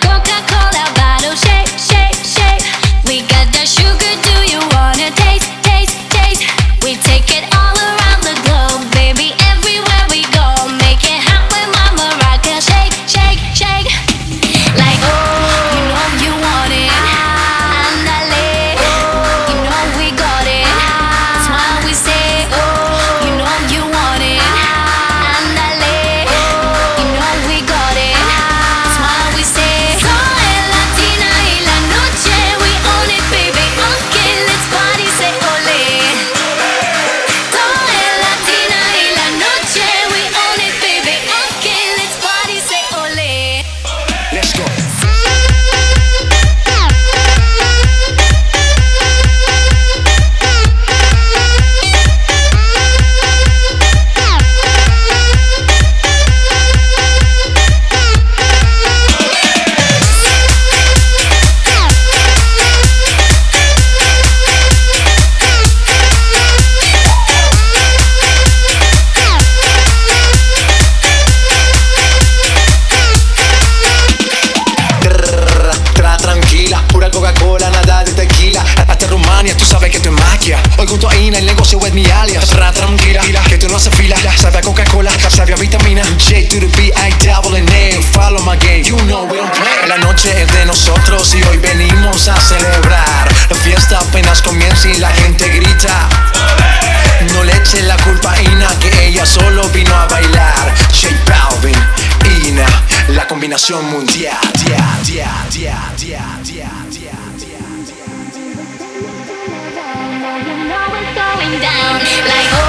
Coca-Cola bottle, shake, shake, shake. We got that sugar, do you wanna taste, taste, taste? We take it all around the globe, baby, everywhere we go. Make it hot with Mama Rocka, shake, shake, shake. Like, you know you want it. Andale, you know we got it. That's why we say, you know you want it. Andale, you know we got it. That's why we say, todo es latina y la noche we own it, baby. Okay, let's party, say ole. Todo es latina y la noche we own it, baby. Okay, let's party, say ole. Let's go. Tranquila, pura Coca-Cola, nada de tequila. Hasta Rumania, tú sabes que esto es magia. Hoy junto a Ina, el negocio es mi alias. Tranquila, que tú no haces fila. Sabe a Coca-Cola, sabe a vitamina. J to the B-I-double-N-A. Follow my game, you know we don't play. La noche es de nosotros y hoy venimos a celebrar. La fiesta apenas comienza y la gente grita. No le eches la culpa a Ina, que ella solo vino a bailar. J Balvin, Ina, la combinación mundial. You know it's going down like